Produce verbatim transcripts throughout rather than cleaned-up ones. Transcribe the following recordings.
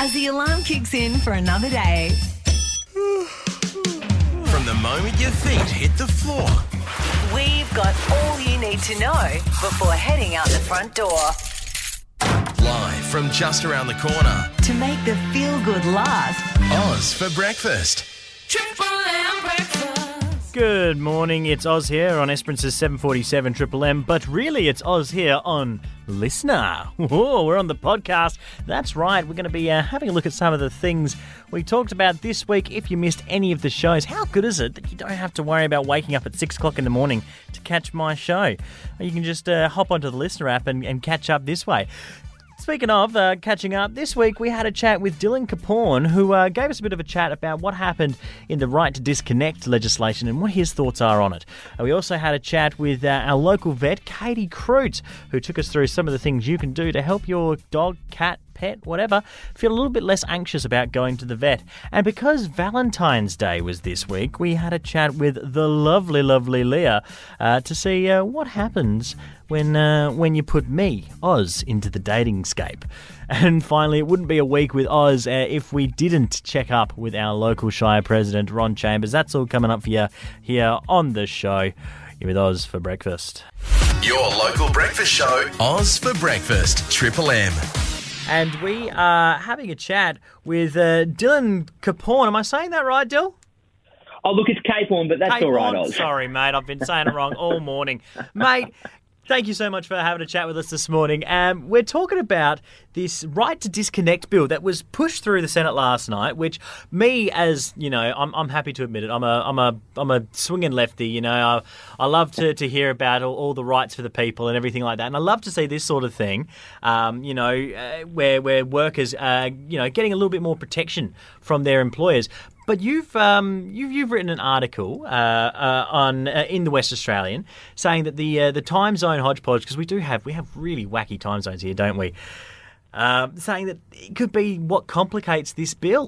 as the alarm kicks in for another day. From the moment your feet hit the floor, We've got all you need to know before heading out the front door. live from just around the corner, To make the feel-good last, Oz for breakfast. Triple M breakfast. Good morning, it's Oz here on Esperance's seven forty-seven Triple M, but really it's Oz here on Listener. Whoa, we're on the podcast. That's right, we're going to be uh, having a look at some of the things we talked about this week. If you missed any of the shows, how good is it that you don't have to worry about waking up at six o'clock in the morning to catch my show? You can just uh, hop onto the Listener app and, and catch up this way. Speaking of uh, catching up, this week we had a chat with Dylan Caporn, who uh, gave us a bit of a chat about what happened in the right to disconnect legislation and what his thoughts are on it. Uh, we also had a chat with uh, our local vet, Katie Crute, who took us through some of the things you can do to help your dog, cat, pet, whatever, feel a little bit less anxious about going to the vet. And because Valentine's Day was this week, we had a chat with the lovely, lovely Leah uh, to see uh, what happens when uh, when you put me, Oz, into the dating scape. And finally, it wouldn't be a week with Oz uh, if we didn't check up with our local Shire President, Ron Chambers. That's all coming up for you here on the show. You're with Oz for breakfast. Your local breakfast show, Oz for breakfast, Triple M. And we are having a chat with uh, Dylan Caporn. Am I saying that right, Dill? Oh, look, it's Caporn, but that's all right, Caporn? Oz. Sorry, mate. I've been saying it wrong all morning. Mate, thank you so much for having a chat with us this morning. Um, we're talking about this right to disconnect bill that was pushed through the Senate last night, which me, as you know, I'm, I'm happy to admit it. I'm a I'm a I'm a swinging lefty. You know, I, I love to, to hear about all, all the rights for the people and everything like that, and I love to see this sort of thing. Um, you know, uh, where where workers are, you know, getting a little bit more protection from their employers. But you've um, you've you've written an article uh, uh, on uh, in the West Australian saying that the uh, the time zone hodgepodge, because we do have we have really wacky time zones here, don't we? Uh, saying that it could be what complicates this bill.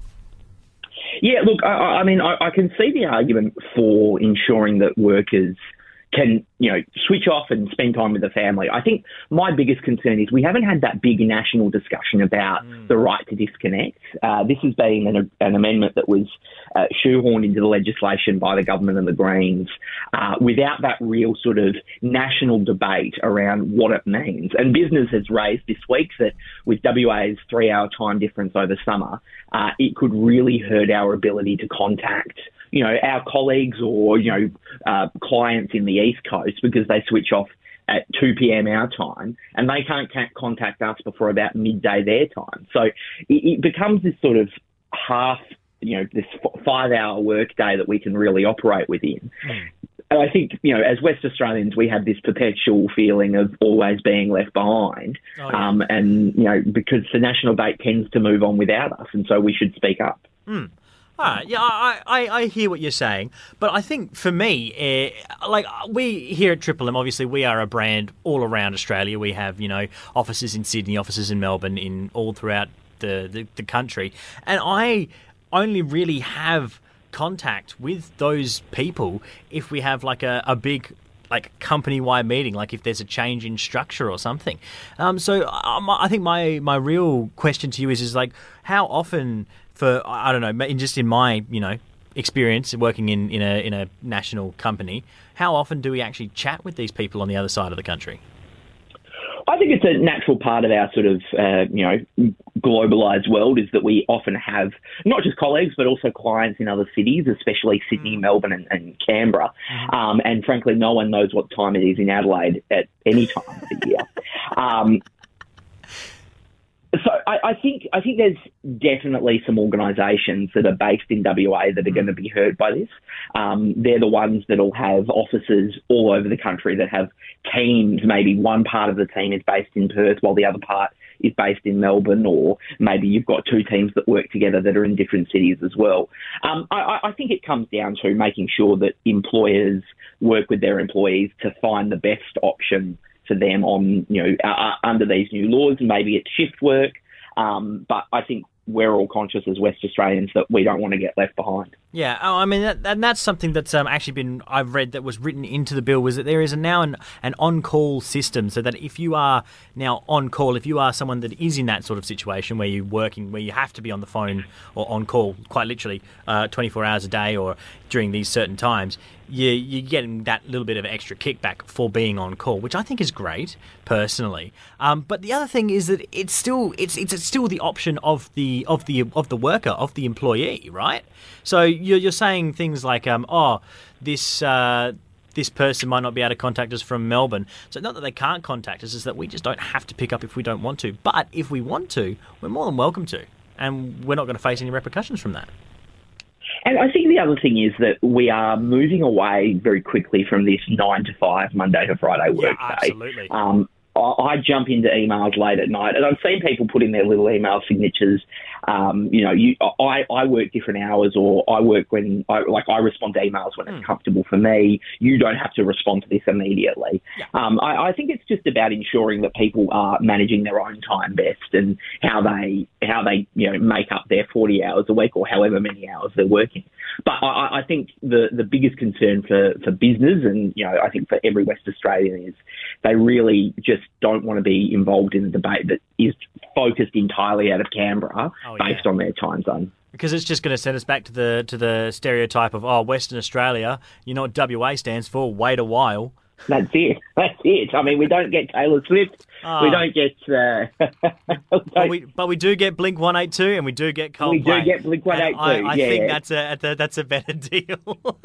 Yeah, look, I, I mean, I, I can see the argument for ensuring that workers can, you know, switch off and spend time with the family. I think my biggest concern is we haven't had that big national discussion about mm. the right to disconnect. Uh, this has been an, an amendment that was uh, shoehorned into the legislation by the government and the Greens uh, without that real sort of national debate around what it means. And business has raised this week that with W A's three-hour time difference over summer, uh, it could really hurt our ability to contact you know, our colleagues or, you know, uh, clients in the East Coast because they switch off at two p.m. our time and they can't contact us before about midday their time. So it, it becomes this sort of half, you know, this five-hour workday that we can really operate within. Mm. And I think, you know, as West Australians, we have this perpetual feeling of always being left behind. Oh, yeah. um, and, you know, because the national debate tends to move on without us, and so we should speak up. Mm. All right, yeah, I, I, I hear what you're saying, but I think for me, uh, like we here at Triple M, obviously we are a brand all around Australia. We have, you know, offices in Sydney, offices in Melbourne, in all throughout the, the, the country, and I only really have contact with those people if we have like a, a big like company-wide meeting, like if there's a change in structure or something. Um, so um, I think my, my real question to you is, is like how often... For I don't know, just in my you know experience working in, in a in a national company, how often do we actually chat with these people on the other side of the country? I think it's a natural part of our sort of uh, you know globalised world is that we often have not just colleagues but also clients in other cities, especially Sydney, mm. Melbourne, and, and Canberra. Mm. Um, and frankly, no one knows what time it is in Adelaide at any time of the year. Um, So I, I think I think there's definitely some organisations that are based in W A that are mm. going to be hurt by this. Um, they're the ones that will have offices all over the country that have teams. Maybe one part of the team is based in Perth while the other part is based in Melbourne, or maybe you've got two teams that work together that are in different cities as well. Um, I, I think it comes down to making sure that employers work with their employees to find the best option for them on, you know, uh, under these new laws. Maybe it's shift work, um, but I think we're all conscious as West Australians that we don't want to get left behind. Yeah, oh, I mean, that, and that's something that's um, actually been, I've read that was written into the bill, was that there is a, now an, an on-call system, so that if you are now on call, if you are someone that is in that sort of situation where you're working, where you have to be on the phone or on call, quite literally, uh, twenty-four hours a day or during these certain times, you, you're getting that little bit of extra kickback for being on call, which I think is great, personally. Um, but the other thing is that it's still it's it's still the option of the of the of the worker, of the employee, right? So you're you're saying things like, um, oh, this uh, this person might not be able to contact us from Melbourne. So not that they can't contact us, is that we just don't have to pick up if we don't want to. But if we want to, we're more than welcome to, and we're not going to face any repercussions from that. And I think the other thing is that we are moving away very quickly from this nine to five, Monday to Friday work yeah, day. Absolutely. Um, I jump into emails late at night, and I've seen people put in their little email signatures. Um, you know, you, I, I work different hours, or I work when, I, like, I respond to emails when it's mm. comfortable for me. You don't have to respond to this immediately. Yeah. Um, I, I think it's just about ensuring that people are managing their own time best and how they how they you know make up their forty hours a week or however many hours they're working. But I, I think the, the biggest concern for, for business, and you know, I think for every West Australian, is they really just don't want to be involved in a debate that is focused entirely out of Canberra oh, based yeah. on their time zone. Because it's just going to send us back to the to the stereotype of, oh, Western Australia, you know what W A stands for? Wait a while. That's it. That's it. I mean, we don't get Taylor Swift. Oh. We don't get... Uh, we but, we, but we do get Blink one eighty-two, and we do get Coldplay. We do get Blink one eighty-two, I, I yeah. think that's a, that's a better deal.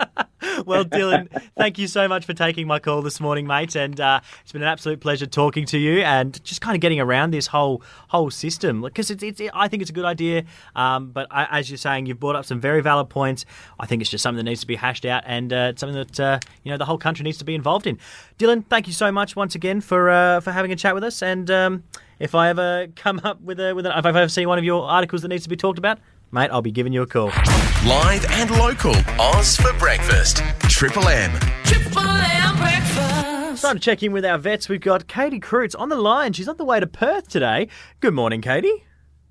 Well, Dylan, thank you so much for taking my call this morning, mate, and uh, it's been an absolute pleasure talking to you and just kind of getting around this whole whole system, because it's, it's, I think it's a good idea, um, but I, as you're saying, you've brought up some very valid points. I think it's just something that needs to be hashed out, and uh, it's something that uh, you know the whole country needs to be involved in. Dylan, thank you so much once again for uh, for having a chat with us, and um, if I ever come up with a with a, if I ever see one of your articles that needs to be talked about, mate, I'll be giving you a call. Live and local, Oz for breakfast. Triple M. Triple M breakfast. Time to check in with our vets. We've got Katie Kreutz on the line. She's on the way to Perth today. Good morning, Katie.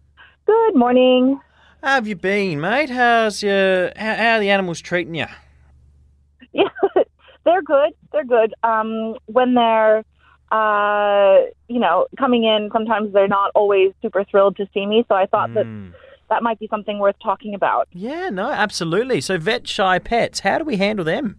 Good morning. How have you been, mate? How's your how, how are the animals treating you? Yeah, they're good. They're good. Um, when they're uh, you know coming in, sometimes they're not always super thrilled to see me. So I thought mm. that. That might be something worth talking about. Yeah, no, absolutely. So vet shy pets, how do we handle them?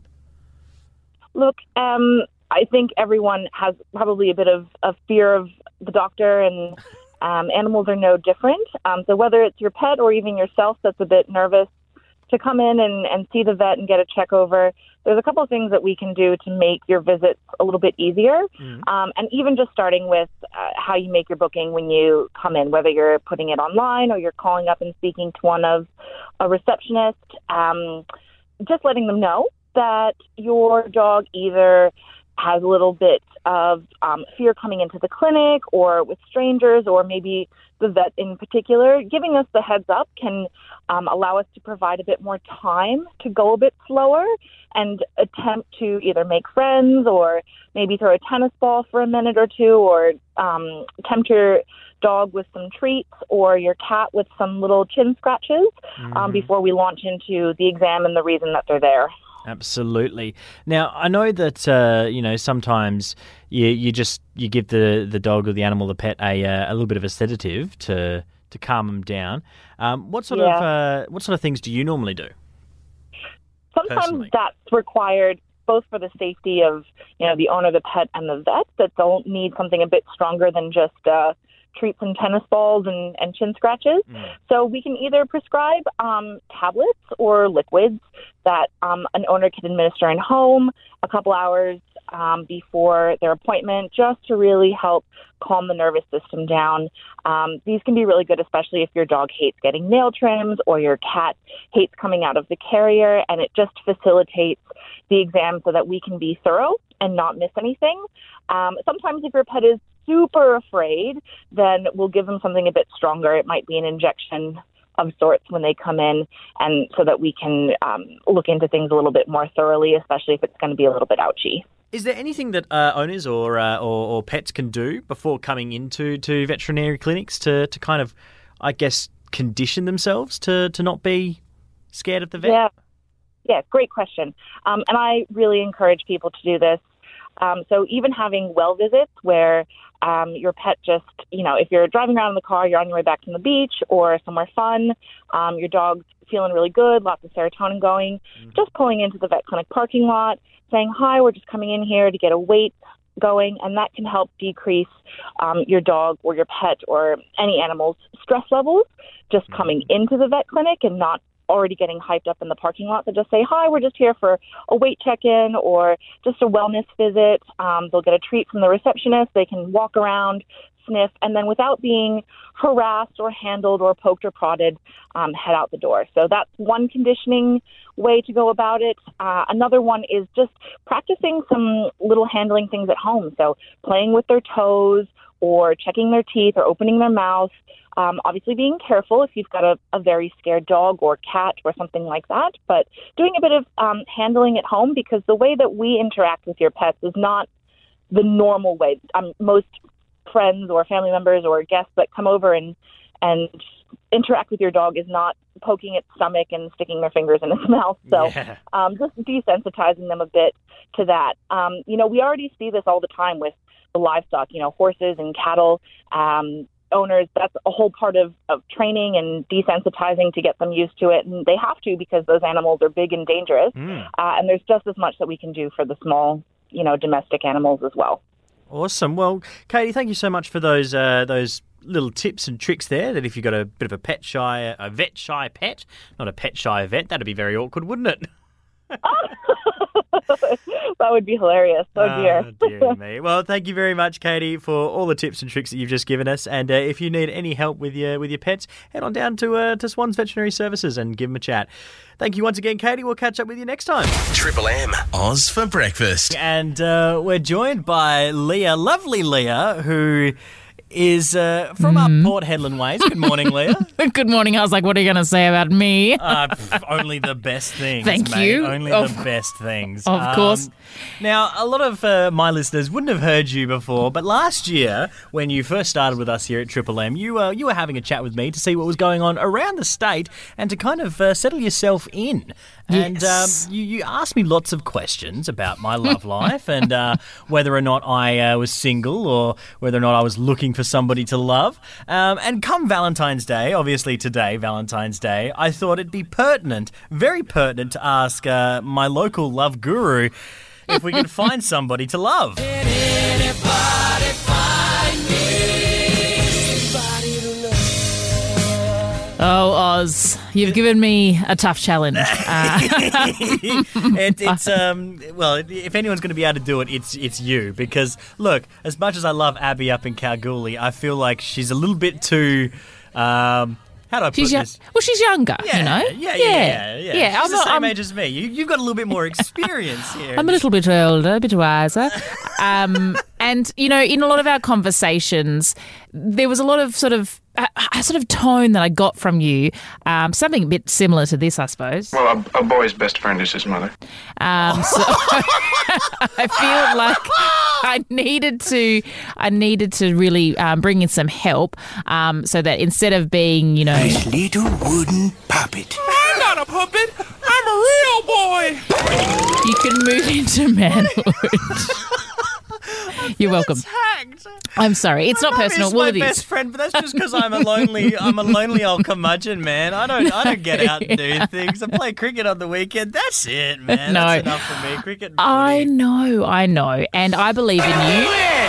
Look, um, I think everyone has probably a bit of a fear of the doctor, and um, animals are no different. Um, so whether it's your pet or even yourself that's a bit nervous to come in and, and see the vet and get a check over, there's a couple of things that we can do to make your visits a little bit easier. Mm. Um, and even just starting with uh, how you make your booking when you come in, whether you're putting it online or you're calling up and speaking to one of a receptionist, um, just letting them know that your dog either has a little bit of um, fear coming into the clinic or with strangers, or maybe the vet in particular. Giving us the heads up can um, allow us to provide a bit more time to go a bit slower and attempt to either make friends or maybe throw a tennis ball for a minute or two, or um, tempt your dog with some treats or your cat with some little chin scratches mm. um, before we launch into the exam and the reason that they're there. Absolutely. Now, I know that uh, you know sometimes you you just you give the, the dog or the animal, the pet, a uh, a little bit of a sedative to to calm them down. Um, what sort yeah. of uh, what sort of things do you normally do? Sometimes personally? That's required both for the safety of you know the owner, the pet, and the vet, that they'll need something a bit stronger than just uh, treats and tennis balls and, and chin scratches. Mm. So we can either prescribe um, tablets or liquids that um, an owner can administer in home a couple hours um, before their appointment, just to really help calm the nervous system down. Um, these can be really good, especially if your dog hates getting nail trims or your cat hates coming out of the carrier, and it just facilitates the exam so that we can be thorough and not miss anything. Um, sometimes if your pet is super afraid, then we'll give them something a bit stronger. It might be an injection of sorts when they come in, and so that we can um, look into things a little bit more thoroughly, especially if it's going to be a little bit ouchy. Is there anything that uh, owners or, uh, or or pets can do before coming into to veterinary clinics to, to kind of, I guess, condition themselves to, to not be scared of the vet? Yeah, yeah, great question. Um, and I really encourage people to do this. Um, so even having well visits where um, your pet just, you know, if you're driving around in the car, you're on your way back from the beach or somewhere fun, um, your dog's feeling really good, lots of serotonin going, mm-hmm. just pulling into the vet clinic parking lot, saying, hi, we're just coming in here to get a weight going, and that can help decrease um, your dog or your pet or any animal's stress levels just mm-hmm. coming into the vet clinic and not already getting hyped up in the parking lot. So just say, hi, we're just here for a weight check-in or just a wellness visit. Um, they'll get a treat from the receptionist. They can walk around, sniff, and then without being harassed or handled or poked or prodded, um, head out the door. So that's one conditioning way to go about it. Uh, another one is just practicing some little handling things at home. So playing with their toes or checking their teeth or opening their mouth. Um, obviously being careful if you've got a, a very scared dog or cat or something like that, but doing a bit of um, handling at home, because the way that we interact with your pets is not the normal way. Um, most friends or family members or guests that come over and, and interact with your dog is not poking its stomach and sticking their fingers in its mouth. So yeah. um, just desensitizing them a bit to that. Um, you know, we already see this all the time with the livestock, you know, horses and cattle, um, owners. That's a whole part of, of training and desensitizing to get them used to it. And they have to, because those animals are big and dangerous. Mm. Uh, and there's just as much that we can do for the small, you know, domestic animals as well. Awesome. Well, Katie, thank you so much for those uh, those little tips and tricks there, that if you've got a bit of a pet shy, a vet shy pet, not a pet shy vet, that'd be very awkward, wouldn't it? That would be hilarious. Oh, dear. Oh, dear me. Well, thank you very much, Katie, for all the tips and tricks that you've just given us. And uh, if you need any help with your with your pets, head on down to uh, to Swans Veterinary Services and give them a chat. Thank you once again, Katie. We'll catch up with you next time. Triple M, Oz for breakfast. And uh, we're joined by Leah, lovely Leah, who is uh, from mm. up Port Hedland ways. Good morning, Leah. Good morning. I was like, what are you going to say about me? uh, pff, only the best things, Thank mate. you. Only of, the best things. Of um, course. Now, a lot of uh, my listeners wouldn't have heard you before, but last year, when you first started with us here at Triple M, you, uh, you were having a chat with me to see what was going on around the state and to kind of uh, settle yourself in. And yes. um, you, you asked me lots of questions about my love life and uh, whether or not I uh, was single or whether or not I was looking for somebody to love. Um, and come Valentine's Day, obviously today, Valentine's Day, I thought it'd be pertinent, very pertinent to ask uh, my local love guru if we can find somebody to love. Can anybody find me somebody to love? Oh, Oz, you've given me a tough challenge. Uh, it, it's um, well, if anyone's going to be able to do it, it's it's you. Because look, as much as I love Abby up in Kalgoorlie, I feel like she's a little bit too. Um, How do I put she's this? Young, well, she's younger, yeah, you know. Yeah, yeah, yeah. yeah. yeah she's I'm the not, same I'm, age as me. You, you've got a little bit more experience here. I'm a little bit older, a bit wiser. Um, and, you know, in a lot of our conversations, there was a lot of sort of a, a sort of tone that I got from you, um, something a bit similar to this, I suppose. Well, a, a boy's best friend is his mother. Um, so I feel like I needed to, I needed to really um, bring in some help, um, so that instead of being, you know, this little wooden puppet. I'm not a puppet. I'm a real boy. You can move into manhood. You're welcome. Attacked. I'm sorry. It's I not personal. It's well, my it is. best friend, but that's just because I'm a lonely, I'm a lonely old curmudgeon, man. I don't, I don't get out and do things. I play cricket on the weekend. That's it, man. No. That's enough for me. Cricket. And I footy. know, I know, and I believe in you.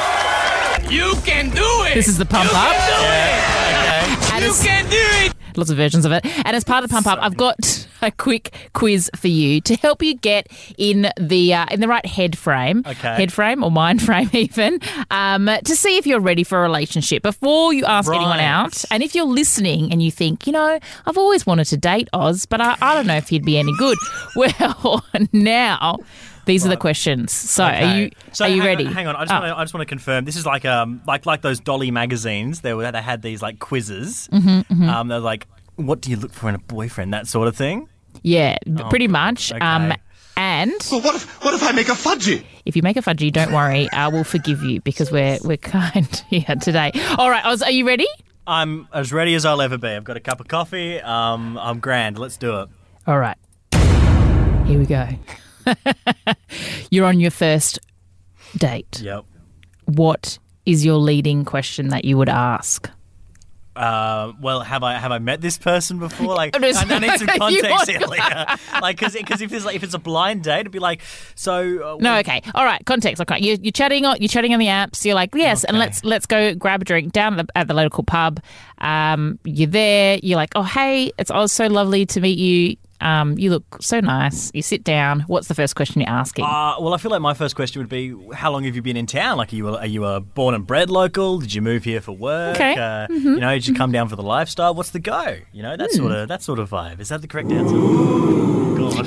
You can do it. This is the pump you up. Can do Yeah, it. And You as- can do it. Lots of versions of it. And as part of the pump up, I've got a quick quiz for you to help you get in the uh, in the right head frame, Okay. head frame or mind frame even, um, to see if you're ready for a relationship before you ask Right. anyone out. And if you're listening and you think, you know, I've always wanted to date Oz, but I, I don't know if he'd be any good. Well, now these are the questions. So Okay. are you So are you hang ready? On, hang on, I just Oh. want to I just want to confirm. This is like um like like those Dolly magazines. They were they had these like quizzes. Mm-hmm, mm-hmm. Um, they're like, what do you look for in a boyfriend? That sort of thing. Yeah, pretty much. Okay. Um, and Well, what if what if I make a fudgy? if you make a fudgy, don't worry, I will forgive you because we're we're kind here today. All right, Oz, are you ready? I'm as ready as I'll ever be. I've got a cup of coffee. Um, I'm grand. Let's do it. All right. Here we go. You're on your first date. Yep. What is your leading question that you would ask? Uh, well, have I have I met this person before? Like, Oh, no, I, I need some you context want- here, Leah. Like, because because if it's like if it's a blind date, it'd be like, so. Uh, No, okay, all right. Context. Okay, you're, you're chatting on you're chatting on the apps. You're like, yes, and Okay. let's let's go grab a drink down at the, at the local pub. Um, you're there. You're like, oh hey, it's oh so lovely to meet you. Um, you look so nice. You sit down. What's the first question you're asking? Uh, well, I feel like my first question would be, how long have you been in town? Like, are you a, are you a born and bred local? Did you move here for work? Okay. Uh, Mm-hmm. You know, did you come down for the lifestyle? What's the go? You know, that sort of that sort of vibe. Is that the correct answer? God.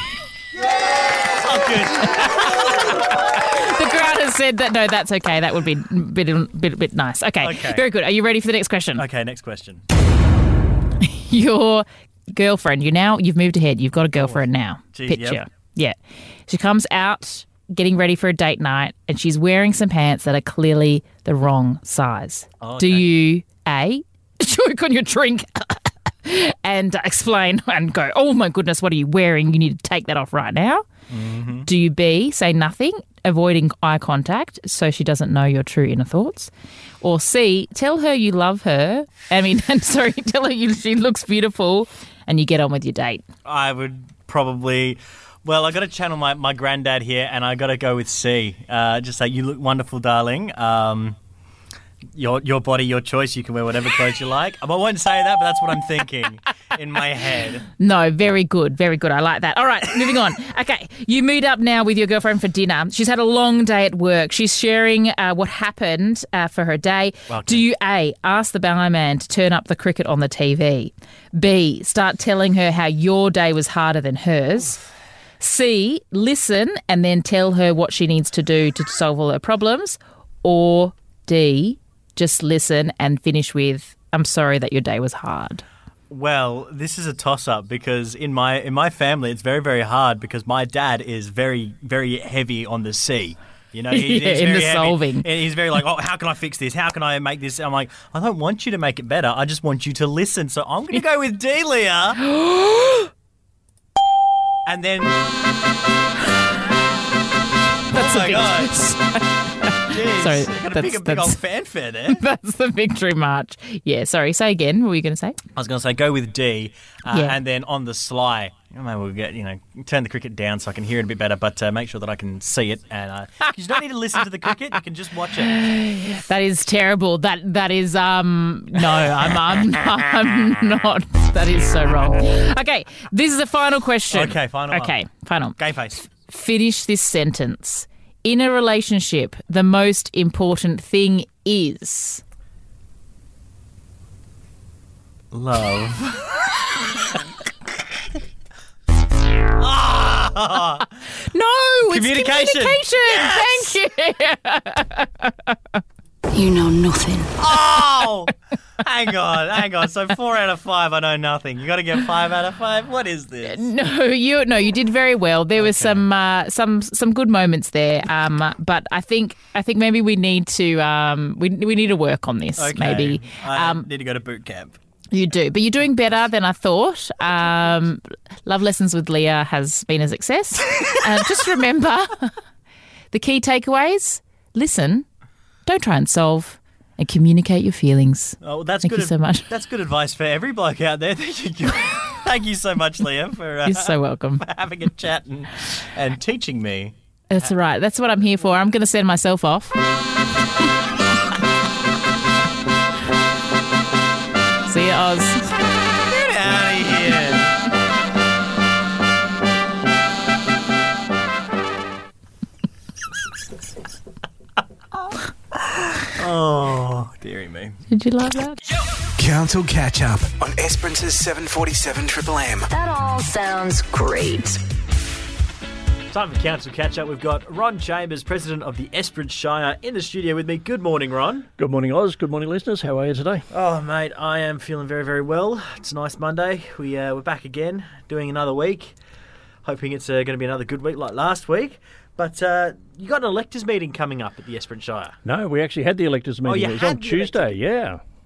Oh, good. The crowd has said that. No, that's okay. That would be a bit, bit, bit nice. Okay. Okay. Very good. Are you ready for the next question? Okay, next question. Your girlfriend. You now you've moved ahead. You've got a girlfriend now. Gee, Picture. yep. Yeah. She comes out getting ready for a date night, and she's wearing some pants that are clearly the wrong size. Oh, Do okay. you a choke on your drink and explain and go, oh my goodness, what are you wearing? You need to take that off right now. Mm-hmm. Do you B, say nothing, avoiding eye contact so she doesn't know your true inner thoughts? Or C, tell her you love her. I mean, I'm sorry, tell her you, she looks beautiful and you get on with your date. I would probably. Well, I got to channel my, my granddad here, and I got to go with C. Uh, just say, you look wonderful, darling. Um, your your body, your choice. You can wear whatever clothes you like. I won't say that, but that's what I'm thinking in my head. No, very good, very good. I like that. All right, moving on. Okay, you meet up now with your girlfriend for dinner. She's had a long day at work. She's sharing uh, what happened uh, for her day. Welcome. Do you A, ask the ballet man to turn up the cricket on the T V? B, start telling her how your day was harder than hers? C, listen and then tell her what she needs to do to solve all her problems? Or D, just listen and finish with, I'm sorry that your day was hard? Well, this is a toss-up because in my in my family, it's very, very hard because my dad is very, very heavy on the C. You know, he, Yeah, he's in very the heavy. solving. And he's very like, oh, how can I fix this? How can I make this? I'm like, I don't want you to make it better. I just want you to listen. So I'm going to go with D, Leah. And then... That's oh a my big- gosh. Jeez, Sorry, got a that's- big, big that's- old fanfare there. That's the victory march. Yeah, sorry. Say again. What were you going to say? I was going to say go with D, uh, Yeah. and then on the sly, you know, maybe we'll get you know turn the cricket down so I can hear it a bit better, but uh, make sure that I can see it. And uh, 'cause you don't need to listen to the cricket; you can just watch it. That is terrible. That that is um no, I'm I'm I'm not. That is so wrong. Okay, this is the final question. Okay, final one. Okay, final. Game face. Finish this sentence. In a relationship, the most important thing is Love. no, it's Communication. communication. Thank you. You know nothing. Oh, hang on, hang on. So four out of five, I know nothing. You got to get five out of five. What is this? No, you no, you did very well. There was Okay. some uh, some some good moments there, um, but I think I think maybe we need to um, we we need to work on this. Okay. Maybe I um, need to go to boot camp. you do, but you're doing better than I thought. Um, Love Lessons with Leah has been a success. uh, just remember the key takeaways: listen, don't try and solve, and communicate your feelings. Oh, well, that's Thank good. you so much. That's good advice for every bloke out there. Thank you. Thank you so much, Leah, for, uh, You're so welcome. for having a chat and, and teaching me. That's right. That's what I'm here for. I'm going to send myself off. See you, Oz. Get out of here. Oh, dearie me. Did you love that? Council Catch Up on Esperance's seven forty-seven Triple M. That all sounds great. Time for Council Catch Up. We've got Ron Chambers, President of the Esperance Shire, in the studio with me. Good morning, Ron. Good morning, Oz. Good morning, listeners. How are you today? Oh, mate, I am feeling very, very well. It's a nice Monday. We, uh, we're back again, doing another week. Hoping it's uh, going to be another good week like last week. But uh, you got an electors meeting coming up at the Esperance Shire. No, we actually had the electors meeting. you it was had on the Tuesday, yeah.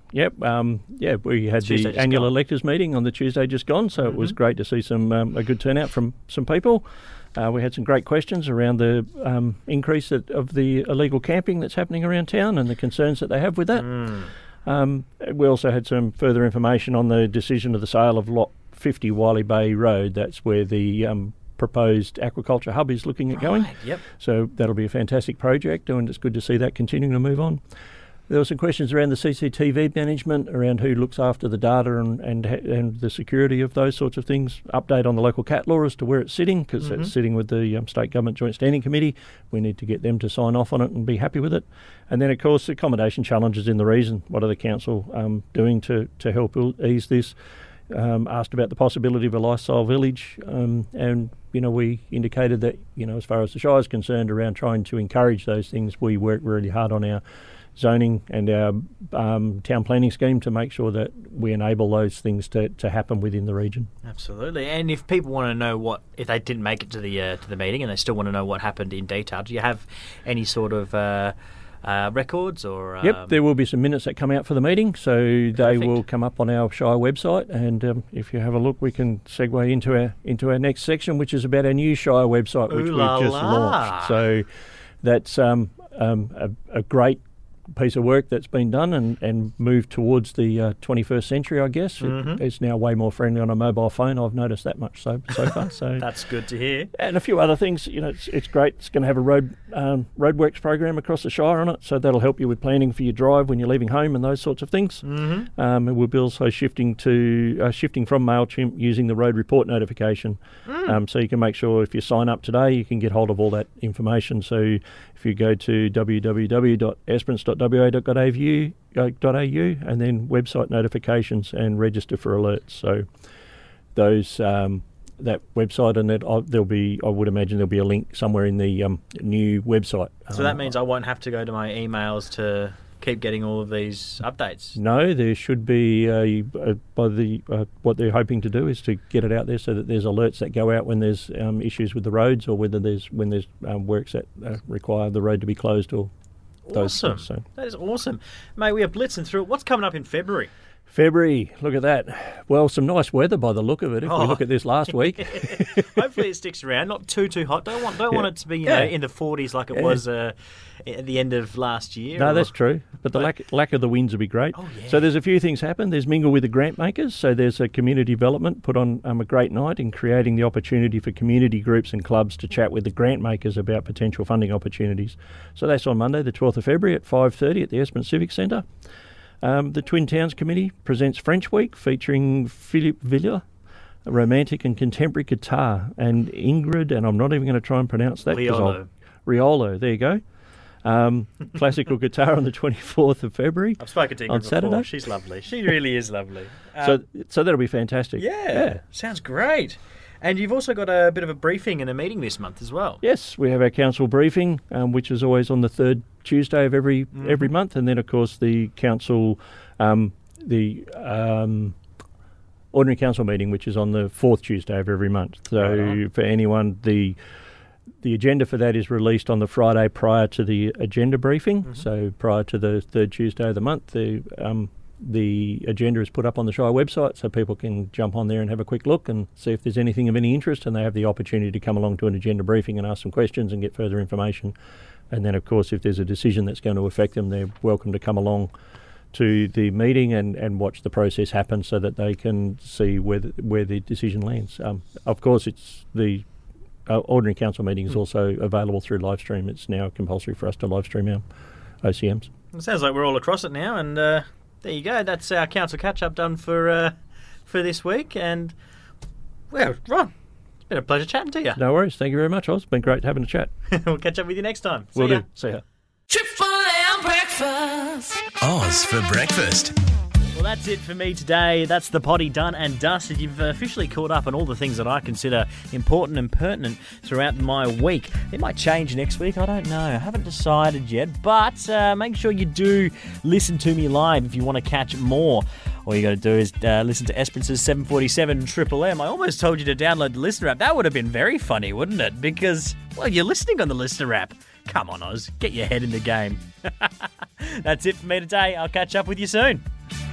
Yep. Um, yeah, we had Tuesday the just annual gone. electors meeting on the Tuesday just gone, so Mm-hmm. it was great to see some um, a good turnout from some people. Uh, we had some great questions around the um, increase that, of the illegal camping that's happening around town and the concerns that they have with that. Mm. Um, we also had some further information on the decision of the sale of Lot fifty Wiley Bay Road. That's where the um, proposed aquaculture hub is looking at going. Right, yep. So that'll be a fantastic project, and it's good to see that continuing to move on. There were some questions around the C C T V management, around who looks after the data and and, and the security of those sorts of things. Update on the local cat law as to where it's sitting, because Mm-hmm. it's sitting with the um, State Government Joint Standing Committee. We need to get them to sign off on it and be happy with it. And then, of course, accommodation challenges in the region. What are the council um, doing to, to help ease this? Um, asked about the possibility of a lifestyle village, um, and you know we indicated that you know as far as the Shire is concerned, around trying to encourage those things, we work really hard on our zoning and our um, town planning scheme to make sure that we enable those things to, to happen within the region. Absolutely. And if people want to know what, if they didn't make it to the uh, to the meeting and they still want to know what happened in detail, do you have any sort of uh, uh, records or? Um, Yep, there will be some minutes that come out for the meeting, so they Perfect. will come up on our Shire website. And um, if you have a look, we can segue into our into our next section, which is about our new Shire website, which Ooh we've la just la. launched. So that's um, um, a, a great piece of work that's been done and, and moved towards the uh, twenty-first century, I guess. Mhm. It, it's now way more friendly on a mobile phone. I've noticed that much so so far. So That's good to hear. and a few other things. You know, it's, it's great. It's going to have a road um, roadworks program across the Shire on it, so that'll help you with planning for your drive when you're leaving home and those sorts of things. Mm-hmm. Um, and we'll be also shifting to uh, shifting from MailChimp using the road report notification. Mm. Um, so you can make sure if you sign up today, you can get hold of all that information. So if you go to w w w dot esperance dot w a dot gov dot a u and then website notifications and register for alerts. So those um, that website and that uh, there'll be, I would imagine there'll be a link somewhere in the um, new website. So that Um, means I won't have to go to my emails to keep getting all of these updates. No, there should be a, a, by the uh, what they're hoping to do is to get it out there so that there's alerts that go out when there's um, issues with the roads or whether there's when there's um, works that uh, require the road to be closed or those Awesome. things. So That is awesome. Mate, we are blitzing through it. What's coming up in February? February, look at that. Well, some nice weather by the look of it. If Oh. we look at this last week, Hopefully it sticks around. Not too, too hot. Don't want don't Yeah. want it to be you Yeah. know, in the forties like it Yeah. was uh, at the end of last year. no, or- that's true. But the lack lack of the winds would be great. Oh, yeah. So there's a few things happen. There's Mingle with the Grant Makers. So there's a community development put on um, a great night in creating the opportunity for community groups and clubs to chat with the grant makers about potential funding opportunities. So that's on Monday, the twelfth of February at five thirty at the Esperance Civic Centre. Um, the Twin Towns Committee presents French Week featuring Philippe Villa, a romantic and contemporary guitar, and Ingrid, and I'm not even going to try and pronounce that. 'cause I'll- Riolo. Riolo, there you go. Um, classical guitar on the twenty-fourth of February. I've spoken to Ingrid on before. Saturday. She's lovely. She really is lovely. So, Um, so that'll be fantastic. yeah, sounds great. And you've also got a bit of a briefing and a meeting this month as well. Yes, we have our council briefing, um, which is always on the third Tuesday of every Mm-hmm. every month, and then of course the council, um, the um, ordinary council meeting, which is on the fourth Tuesday of every month. So Right on. for anyone, the the agenda for that is released on the Friday prior to the agenda briefing. Mm-hmm. So prior to the third Tuesday of the month, the um, the agenda is put up on the Shire website, so people can jump on there and have a quick look and see if there's anything of any interest, and they have the opportunity to come along to an agenda briefing and ask some questions and get further information. And then, of course, if there's a decision that's going to affect them, they're welcome to come along to the meeting and, and watch the process happen so that they can see where the, where the decision lands. Um, of course, it's the uh, ordinary council meeting is also available through live stream. It's now compulsory for us to live stream our O C Ms. It sounds like we're all across it now, and uh, there you go. That's our council catch-up done for uh, for this week. And, well, Ron, it's been a pleasure chatting to you. No worries. Thank you very much, Oz. It's been great having a chat. We'll catch up with you next time. See Will ya. do. See ya. Triple M breakfast. Oz for breakfast. Well, that's it for me today. That's the potty done and dusted. You've officially caught up on all the things that I consider important and pertinent throughout my week. It might change next week. I don't know. I haven't decided yet. But uh, make sure you do listen to me live if you want to catch more. All you got to do is uh, listen to Esperance's seven forty-seven Triple M. I almost told you to download the Listener app. That would have been very funny, wouldn't it? Because, well, you're listening on the Listener app. Come on, Oz. Get your head in the game. That's it for me today. I'll catch up with you soon.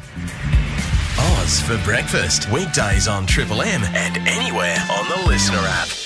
Oz for breakfast. Weekdays on Triple M and anywhere on the Listener app.